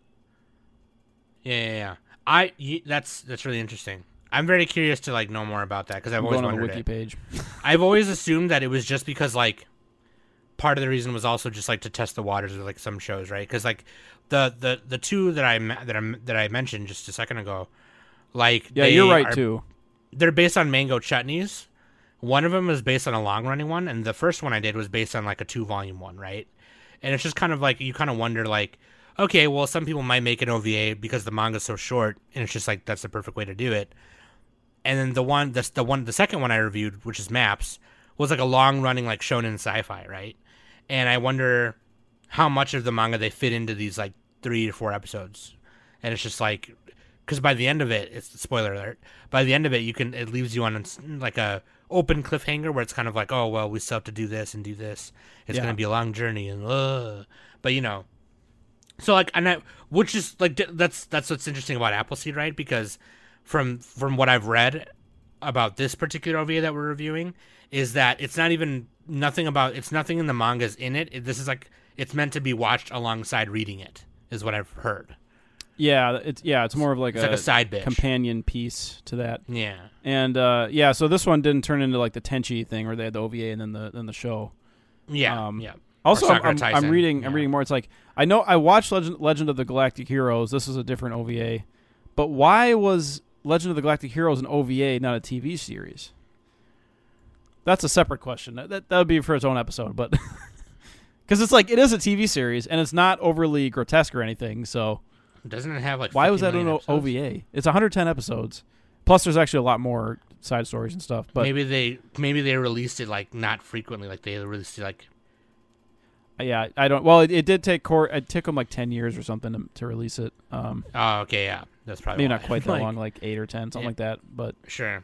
Yeah, yeah, yeah. I y- that's that's really interesting. I'm very curious to like know more about that because I've I'm always going on the wondered wiki it. page. I've always assumed that it was just because like part of the reason was also just like to test the waters of like some shows, right? Because like the, the the two that I me- that I that I mentioned just a second ago, like Yeah, they you're right are- too. They're based on Mango Chutneys. One of them is based on a long running one, and the first one I did was based on like a two volume one, right? And it's just kind of like you kind of wonder like, okay, well some people might make an O V A because the manga's so short, and it's just like that's the perfect way to do it. And then the one, the the one, the second one I reviewed, which is Maps, was like a long running like shonen sci-fi, right? And I wonder how much of the manga they fit into these like three to four episodes, and it's just like. Because by the end of it, it's spoiler alert. By the end of it, you can it leaves you on like a open cliffhanger where it's kind of like, oh well, we still have to do this and do this. It's Yeah. gonna be a long journey and uh, but you know, so like and I, which is like that's that's what's interesting about Appleseed, right? Because from from what I've read about this particular O V A that we're reviewing is that it's not even nothing about it's nothing in the mangas in it. it this is like it's meant to be watched alongside reading it, is what I've heard. Yeah, it's yeah, it's more of like It's a, like a side bitch. companion piece to that. Yeah. And uh, yeah, so this one didn't turn into like the Tenchi thing where they had the O V A and then the then the show. Yeah. Um, yeah. Also, Or I'm, Sakura I'm, I'm Taisen, reading. I'm yeah. reading more. It's like I know I watched Legend, Legend of the Galactic Heroes. This is a different O V A, but why was Legend of the Galactic Heroes an O V A, not a T V series? That's a separate question. That that would be for its own episode, but because it's like it is a T V series and it's not overly grotesque or anything. So Doesn't it have like why was fifty that an million O- episodes? OVA? It's one hundred ten episodes. Plus, there's actually a lot more side stories and stuff. But maybe they maybe they released it like not frequently, like they released it like yeah, I don't. Well, it, it did take court. It took them like ten years or something to, to release it. Um, oh okay yeah that's probably maybe why. not quite that Like, long, like eight or ten, something Yeah. like that. But Sure.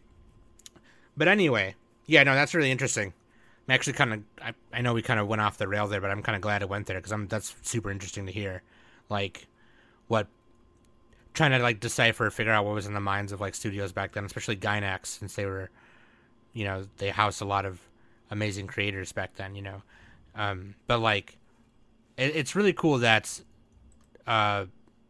But anyway, yeah, no, that's really interesting. I'm actually kind of I, I know we kind of went off the rail there, but I'm kind of glad it went there because I'm that's super interesting to hear, like what trying to like decipher, figure out what was in the minds of like studios back then, especially Gainax, since they were, you know, they housed a lot of amazing creators back then, you know. Um, but like, it, it's really cool that, uh,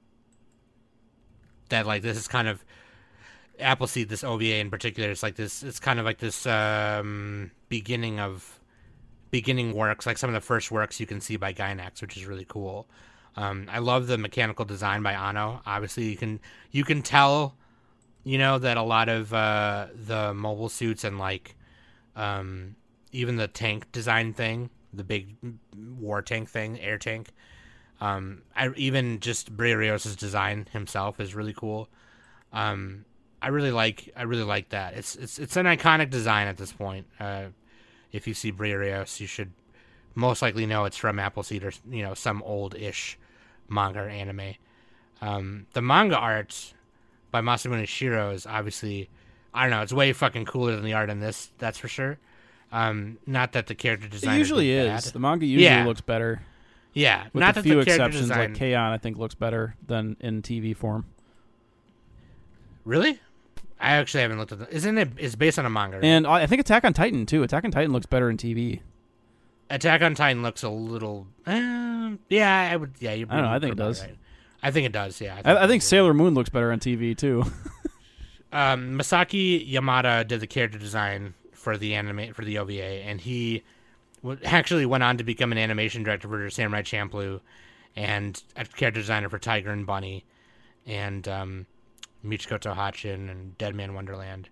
that like this is kind of Appleseed, this O V A in particular. It's like this. It's kind of like this um, beginning of beginning works, like some of the first works you can see by Gainax, which is really cool. Um, I love the mechanical design by Anno. Obviously, you can you can tell, you know, that a lot of uh, the mobile suits and like um, even the tank design thing, the big war tank thing, air tank. Um, I even just Bray Rios' design himself is really cool. Um, I really like I really like that. It's it's it's an iconic design at this point. Uh, if you see Bray Rios, you should most likely know it's from Appleseed or you know some old-ish manga or anime. Um, the manga art by Masamune Shiro is obviously, I don't know, it's way fucking cooler than the art in this. That's for sure. Um, not that the character design it usually is, is. bad. The manga usually Yeah. looks better. Yeah, With not a that few the character exceptions, design. like K-On! I think looks better than in T V form. Really? I actually haven't looked at the. Isn't it? It's based on a manga. Right? And I I think Attack on Titan too. Attack on Titan looks better in T V. Attack on Titan looks a little. Um, yeah, I would. Yeah, you. I don't know, I think it does. Right. I think it does. Yeah. I, I think it does. Sailor Moon looks better on T V too. Um, Masaki Yamada did the character design for the anime for the O V A, and he w- actually went on to become an animation director for Samurai Champloo, and a character designer for Tiger and Bunny, and um, Michiko Tohachin and Dead Man Wonderland.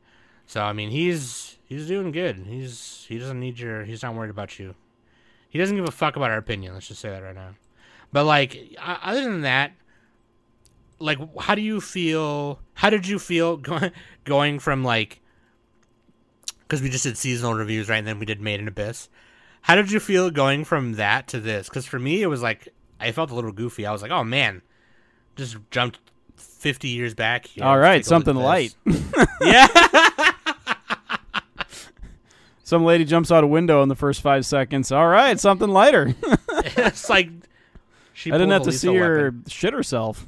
So I mean, he's he's doing good. He's he doesn't need your. He's not worried about you. He doesn't give a fuck about our opinion. Let's just say that right now. But like, uh, other than that, like, how do you feel? How did you feel going going from like? Because we just did seasonal reviews, right? And then we did Made in Abyss. How did you feel going from that to this? Because for me, it was like I felt a little goofy. I was like, oh man, just jumped fifty years back. Here. All right, something light. Yeah. Some lady jumps out a window in the first five seconds. All right, something lighter. It's like she I didn't have pulled to a see lethal her weapon. shit herself.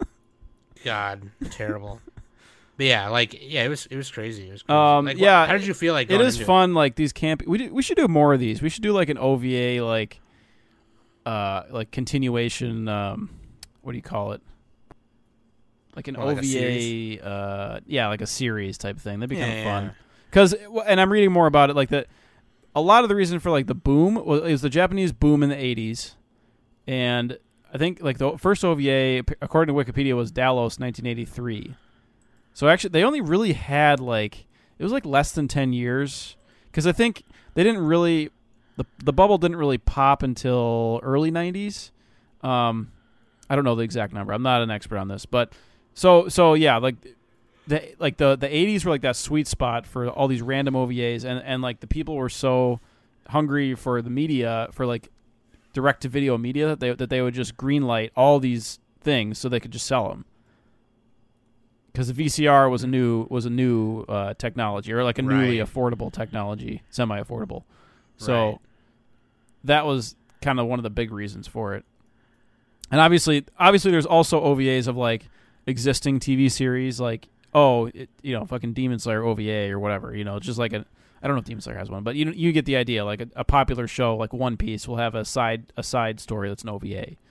God, terrible. But yeah, like yeah, it was it was crazy. It was crazy. Um, like, yeah, what, how did you feel like? It going is into fun. Like these camp. We do, we should do more of these. We should do like an O V A, like, uh, like continuation. Um, what do you call it? Like an Or like a O V A. series? uh, yeah, like a series type thing. That'd be Yeah, kind of yeah, fun. Because, and I'm reading more about it. Like the, a lot of the reason for like the boom was, was the Japanese boom in the eighties, and I think like the first O V A, according to Wikipedia, was Dallos, nineteen eighty-three. So actually, they only really had like it was like less than ten years, because I think they didn't really the the bubble didn't really pop until early nineties. Um, I don't know the exact number. I'm not an expert on this, but so so yeah, like the like the the eighties were like that sweet spot for all these random O V As, and and like the people were so hungry for the media, for like direct to video media, that they that they would just greenlight all these things so they could just sell them. Because the V C R was a new was a new uh, technology, or like a newly Right. affordable technology, semi-affordable. So Right. that was kind of one of the big reasons for it. And obviously, obviously, there's also O V As of like existing T V series, like oh, it, you know, fucking Demon Slayer O V A or whatever. You know, just like a I don't know if Demon Slayer has one, but you you get the idea. Like a, a popular show like One Piece will have a side a side story that's an O V A.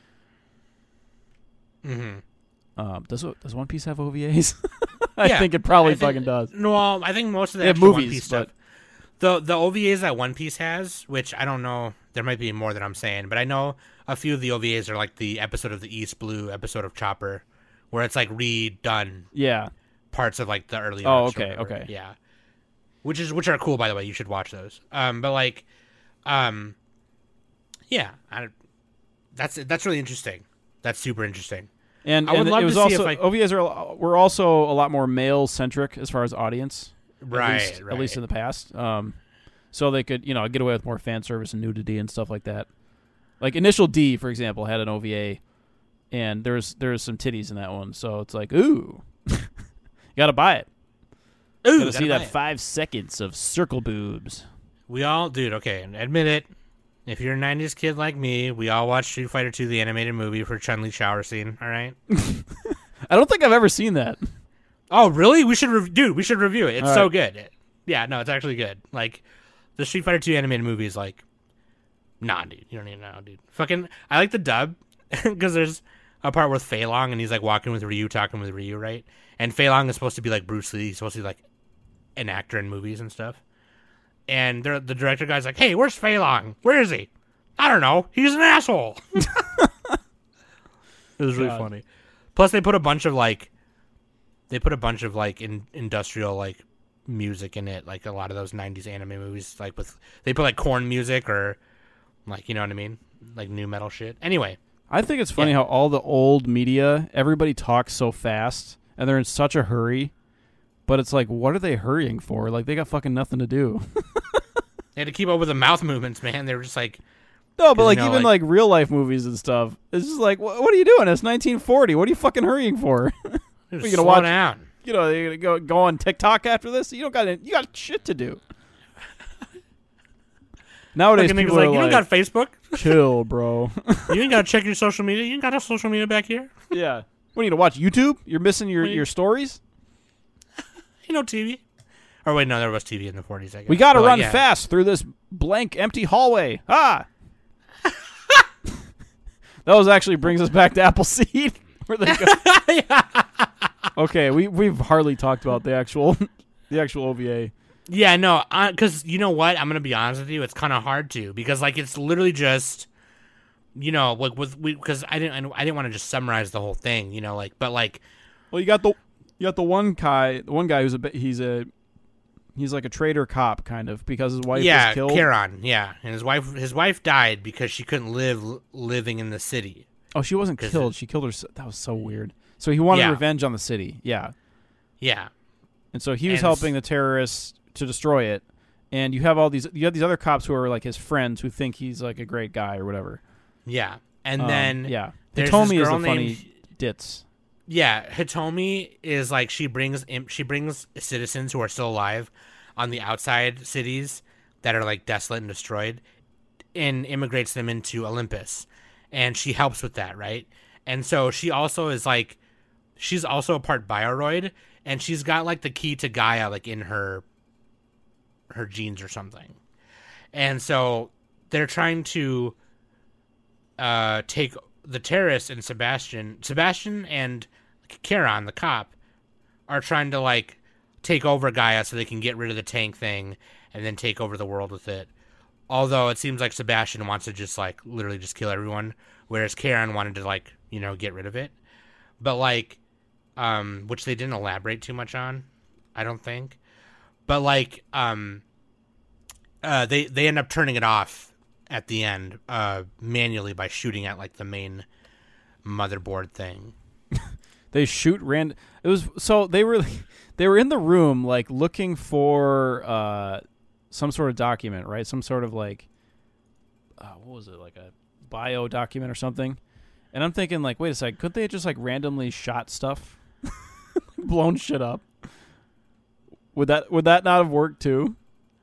Mm-hmm. Um, does does One Piece have O V As? I Yeah, think it probably I think- fucking does. No, I think most of the They have actual One movies, Piece stuff. The the O V As that One Piece has, which I don't know, there might be more that I'm saying, but I know a few of the O V As are like the episode of the East Blue episode of Chopper, where it's like redone Yeah. parts of like the early. Oh, arcs or okay, whatever. okay. Yeah, which is which are cool, by the way. You should watch those. Um, but like, um, yeah, I, that's that's really interesting. That's super interesting. And, I would and love it was to see also if I- O V As are were also a lot more male centric as far as audience, Right, At least, right. at least in the past. Um, so they could you know get away with more fan service and nudity and stuff like that. Like Initial D, for example, had an O V A, and there's there's some titties in that one. So it's like, ooh, you gotta buy it. Ooh, Gotta gotta see buy that it. five seconds of circle boobs. We all, dude. Okay, admit it. If you're a nineties kid like me, we all watched Street Fighter two, the animated movie, for Chun-Li shower scene. All right. I don't think I've ever seen that. Oh, really? We should, rev- dude. We should review it. It's All so right. good. Yeah, no, it's actually good. Like, the Street Fighter two animated movie is like, nah, dude. You don't need to know, dude. Fucking, I like the dub because there's a part with Fei Long and he's like walking with Ryu, talking with Ryu, right? And Fei Long is supposed to be like Bruce Lee. He's supposed to be like an actor in movies and stuff. And they're- the director guy's like, "Hey, where's Fei Long? Where is he? I don't know. He's an asshole." It was really God. funny. Plus, they put a bunch of like, they put a bunch of like in, industrial like music in it, like a lot of those nineties anime movies. Like with they put like corn music or like you know what I mean, like new metal shit. Anyway, I think it's funny Yeah. how all the old media, everybody talks so fast and they're in such a hurry. But it's like, what are they hurrying for? Like, they got fucking nothing to do. they had to keep up with the mouth movements, man. They were just like, No, but 'Cause, like you know, even like- like, real life movies and stuff, it's just like, wh- what are you doing? It's nineteen forty. What are you fucking hurrying for? "Dude, gonna slow watch- down." you know, you're gonna go go on TikTok after this. You don't got any- you got shit to do. Nowadays, Fucking niggas people like, are "You don't like, got Facebook? chill, bro. You ain't gotta check your social media. You ain't got a social media back here. Yeah. What are you gonna watch YouTube? You're missing your, What do you- your stories. Ain't no T V." Or wait, no, there was T V in the forties. I guess We gotta But, like, run yeah. fast through this blank, empty hallway. Ah. That was actually brings us back to Appleseed. Where they go. Okay, we we've hardly talked about the actual the actual O V A. Yeah, no, because you know what? I'm gonna be honest with you. It's kind of hard to because like it's literally just, you know, like with we because I didn't I didn't want to just summarize the whole thing, you know, like but like Well, you got the you got the one guy, the one guy who's a bit- he's a He's like a traitor cop, kind of, because his wife yeah, was killed. Charon. Yeah, and his wife his wife died because she couldn't live living in the city. Oh, she wasn't 'Cause killed. it- She killed her. That was so weird. So he wanted Yeah. revenge on the city. Yeah. Yeah, And so he was And s- helping the terrorists to destroy it. And you have all these you have these other cops who are like his friends who think he's like a great guy or whatever. yeah, and Um, then yeah. there's Hitomi this is girl the funny named- ditz. Yeah, Hitomi is like she brings im- she brings citizens who are still alive on the outside cities that are like desolate and destroyed, and immigrates them into Olympus, and she helps with that, right? And so she also is like, she's also a part Bioroid, and she's got like the key to Gaia like in her her genes or something, and so they're trying to uh take the terrorists and Sebastian Sebastian and Charon, the cop, are trying to like take over Gaia so they can get rid of the tank thing and then take over the world with it. Although it seems like Sebastian wants to just like literally just kill everyone, whereas Charon wanted to like, you know, get rid of it. But like, um, which they didn't elaborate too much on, I don't think. But like, um, uh, they they end up turning it off at the end, uh, manually by shooting at like the main motherboard thing. They shoot rand. It was so they were they were in the room like looking for uh, some sort of document, right? Some sort of like uh, what was it, like a bio document or something? And I'm thinking like, wait a second, could they have just like randomly shot stuff, blown shit up? Would that would that not have worked too?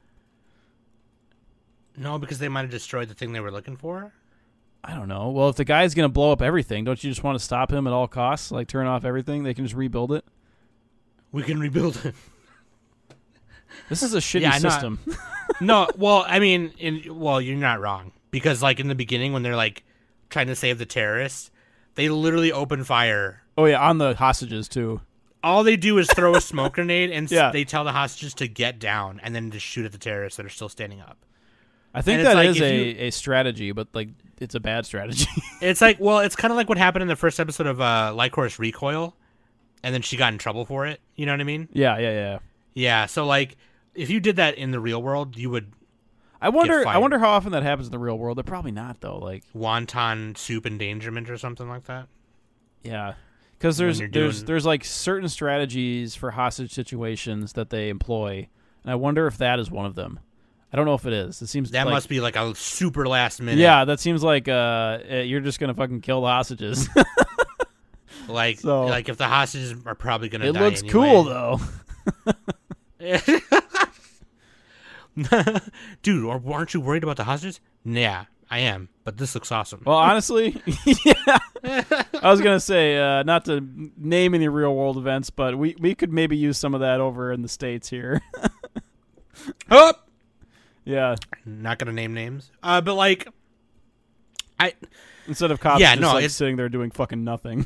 No, because they might have destroyed the thing they were looking for. I don't know. Well, if the guy's gonna blow up everything, don't you just want to stop him at all costs? Like turn off everything? They can just rebuild it. We can rebuild it. This is a shitty Yeah, I know. system. No, well, I mean, in, well, you're not wrong, because like in the beginning when they're like trying to save the terrorists, they literally open fire. Oh yeah, on the hostages too. All they do is throw a smoke grenade, and s- Yeah. they tell the hostages to get down, and then just shoot at the terrorists that are still standing up. I think And it's that like is if a, you- a strategy, but like it's a bad strategy. It's like, well, it's kind of like what happened in the first episode of uh, Lycoris Recoil, and then she got in trouble for it. You know what I mean? yeah, yeah, yeah. Yeah. So like, if you did that in the real world, you would I wonder. I fired. wonder how often that happens in the real world. They're probably not though. Like, wonton soup endangerment or something like that. yeah, because there's you're there's doing- there's like certain strategies for hostage situations that they employ, and I wonder if that is one of them. I don't know if it is. It seems That like, must be like a super last minute. yeah. That seems like uh, uh, you're just gonna fucking kill the hostages. Like, So- like if the hostages are probably gonna. It die looks anyway. cool though. Dude, or aren't you worried about the hostages? Yeah, I am. But this looks awesome. Well, honestly, yeah. I was gonna say uh, not to name any real world events, but we, we could maybe use some of that over in the States here. Oh! Yeah, Not gonna name names. Uh, but like, I. instead of cops Yeah, just no, like it's- sitting there doing fucking nothing.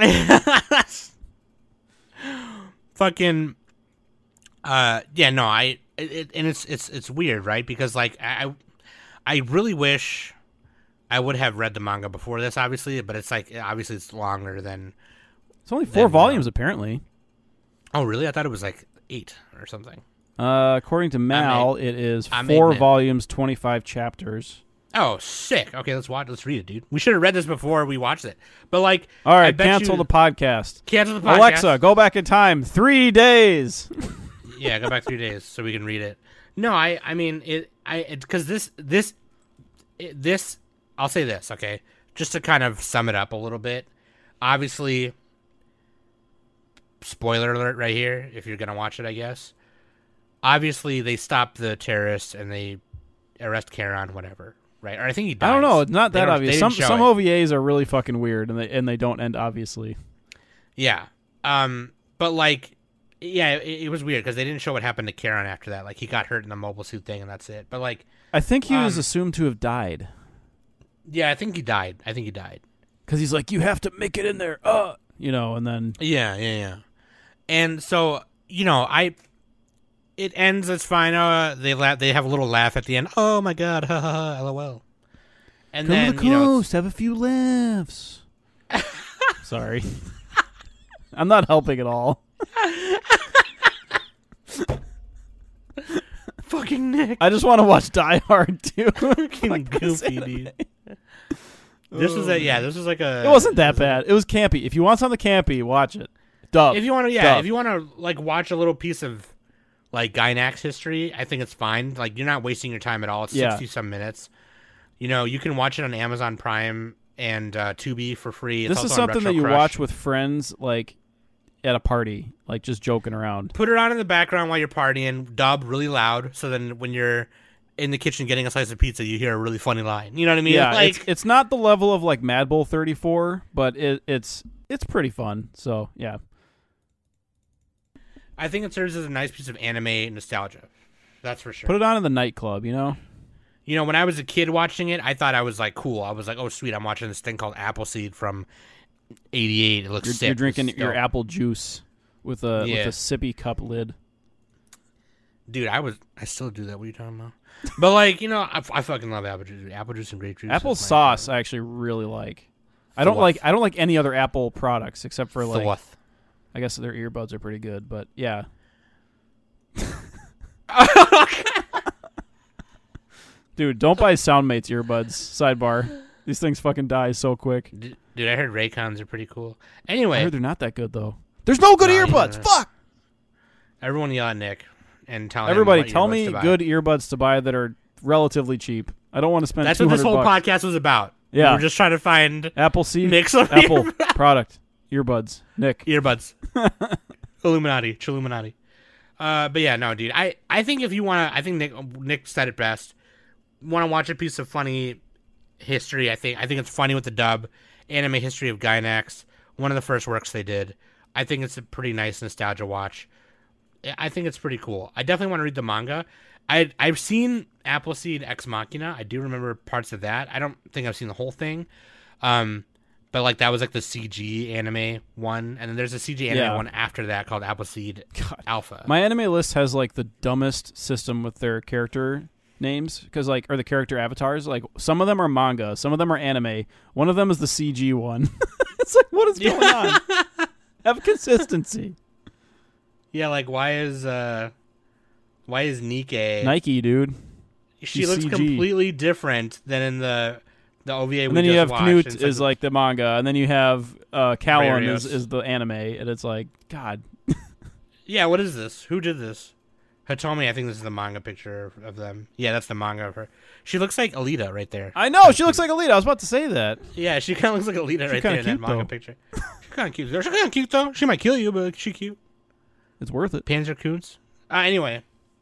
Fucking. Uh, yeah, no, I. It, it, and it's it's it's weird, right? Because like I, I really wish I would have read the manga before this, obviously, but it's like obviously it's longer than. It's only four Then, uh, volumes apparently. Oh, really? I thought it was like eight or something. Uh, according to Mal, it is I'm four ignorant. volumes, twenty-five chapters. Oh, sick. Okay, let's watch. Let's read it, dude. We should have read this before we watched it. But like, All I right, bet cancel you- the podcast. cancel the podcast. Alexa, go back in time three days. Yeah, go back three days so we can read it. No, I, I mean it. I because this, this, it, this. I'll say this, okay, just to kind of sum it up a little bit. Obviously, spoiler alert right here. If you're gonna watch it, I guess. Obviously, they stop the terrorists and they arrest Charon, whatever, right? Or I think he dies. I don't know. It's not They that don't- obvious. they Some didn't show some it. O V As are really fucking weird, and they and they don't end obviously. Yeah. Um. But like, yeah, it, it was weird because they didn't show what happened to Charon after that. Like, he got hurt in the mobile suit thing, and that's it. But like, I think he was Um, assumed to have died yeah, I think he died. I think he died. because he's like, you have to make it in there, uh, you know, and then Yeah, yeah, yeah. And so, you know, I. It ends. It's fine. Uh, they laugh. They have a little laugh at the end. Oh my god! Ha ha ha! LOL. And come then to the you know, coast, have a few laughs. Sorry, I'm not helping at all. fucking Nick. I just want to watch Die Hard too. Fucking goofy, dude. This was a yeah. This was like a. It wasn't that bad. It was campy. If you want something campy, watch it. Dub. If you want to, yeah. Dub. If you want to like watch a little piece of like Gynax history, I think it's fine. Like you're not wasting your time at all. It's Yeah. sixty some minutes. You know, you can watch it on Amazon Prime and uh, Tubi for free. It's This also is on something Retro that you Crush. watch with friends, like at a party, like just joking around. Put it on in the background while you're partying. Dub really loud, so then when you're in the kitchen getting a slice of pizza, you hear a really funny line. You know what I mean? Yeah, like it's, it's not the level of like Mad Bull thirty-four, but it, it's it's pretty fun. So yeah, I think it serves as a nice piece of anime nostalgia. That's for sure. put it on in the nightclub. You know, You know, when I was a kid watching it, I thought I was like cool. I was like, oh sweet, I'm watching this thing called Appleseed from eighty-eight. It looks you're, sick. you're drinking It's your dope. apple juice with a Yeah. with a sippy cup lid. Dude, I was I still do that. What are you talking about? But like, you know, I, I fucking love apple juice. Apple juice and grape juice. Apple is my sauce, favorite. I actually really like. I don't Thought. like I don't like any other Apple products except for like Thought. I guess their earbuds are pretty good, but yeah. Dude, don't buy Soundmates earbuds. Sidebar. These things fucking die so quick. D- Dude, I heard Raycons are pretty cool. I Anyway, heard they're not that good though. There's no good No, yeah. earbuds. Fuck. everyone yell at Nick and tell him Everybody, what tell earbuds me to buy. good earbuds to buy that are relatively cheap. I don't want to spend That's two what this hundred whole bucks. podcast was about. Yeah. We're just trying to find Apple seed. Nick's of Apple ear- product. Earbuds. Nick. earbuds. Illuminati, Chilluminati. Uh, but yeah, no, dude. I, I think if you want to, I think Nick Nick said it best. Want to watch a piece of funny history? I think I think it's funny with the dub. Anime history of Gynax, one of the first works they did. I think it's a pretty nice nostalgia watch. I think it's pretty cool. I definitely want to read the manga. I I've seen Appleseed Ex Machina. I do remember parts of that. I don't think I've seen the whole thing. Um, but like that was like the C G anime one, and then there's a C G anime Yeah. one after that called Appleseed God. Alpha. My anime list has like the dumbest system with their character names because like or the character avatars. Like some of them are manga, some of them are anime. One of them is the C G one. It's like what is going on? Have consistency. Yeah, like why is uh why is Nike Nike, dude. she he's looks C G. completely different than in the the O V A And we then you just have watched. Knut It's is like the manga, and then you have uh, Callan is, Barrios. is the anime, and it's like God. yeah, what is this? Who did this? Hitomi, I think this is the manga picture of them. Yeah, that's the manga of her. She looks like Alita right there. I know she looks like Alita. I was about to say that. Yeah, she kind of looks like Alita right kinda there in that cute, manga though. picture. She's kind of cute. She's kind of cute though. She might kill you, but she cute. It's worth it. Panzer Coons. Uh, anyway,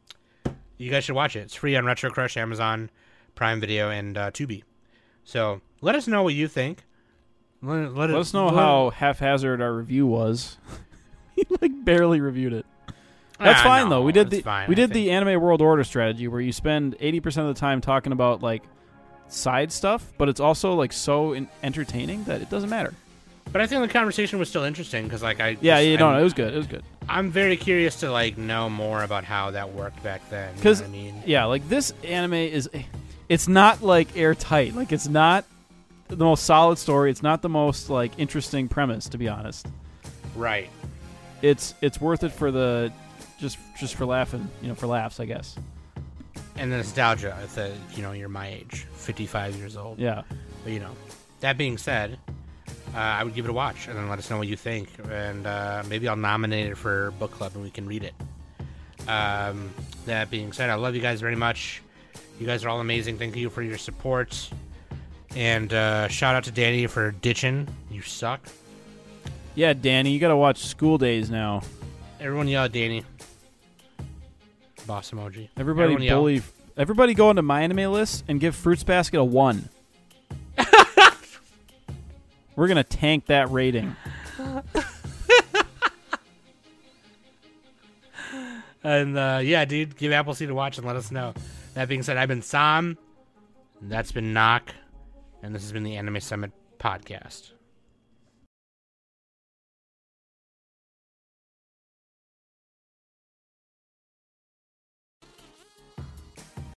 you guys should watch it. It's free on Retro Crush, Amazon Prime Video, and uh, Tubi. So let us know what you think. Let, let, Let it- us know let- how haphazard our review was. We like barely reviewed it. That's Ah, fine no, though. We did it's the fine, we I did think. the anime world order strategy where you spend eighty percent of the time talking about like side stuff, but it's also like so in- entertaining that it doesn't matter. But I think the conversation was still interesting because, like, I Yeah, just- yeah, no, I'm, no, it was good. It was good. I'm very curious to like know more about how that worked back then. You know Because what I mean, yeah, like this anime is, it's not like airtight. Like it's not the most solid story. It's not the most like interesting premise, to be honest. right? It's it's worth it for the just just for laughing, you know, for laughs, I guess. And the nostalgia. If the, you know, you're my age, fifty-five years old. Yeah. But you know, that being said, uh, I would give it a watch and then let us know what you think, and uh, maybe I'll nominate it for book club and we can read it. Um, that being said, I love you guys very much. You guys are all amazing. Thank you for your support, and uh, shout out to Danny for ditching. You suck. Yeah, Danny, you gotta watch School Days now. Everyone yell at Danny. Boss emoji. Everybody Everyone yell. bully. Everybody go into my anime list and give Fruits Basket a one. We're gonna tank that rating. And uh, yeah, dude, give Appleseed a watch and let us know. That being said, I've been Sam. That's been Knock, and this has been the Anime Summit podcast.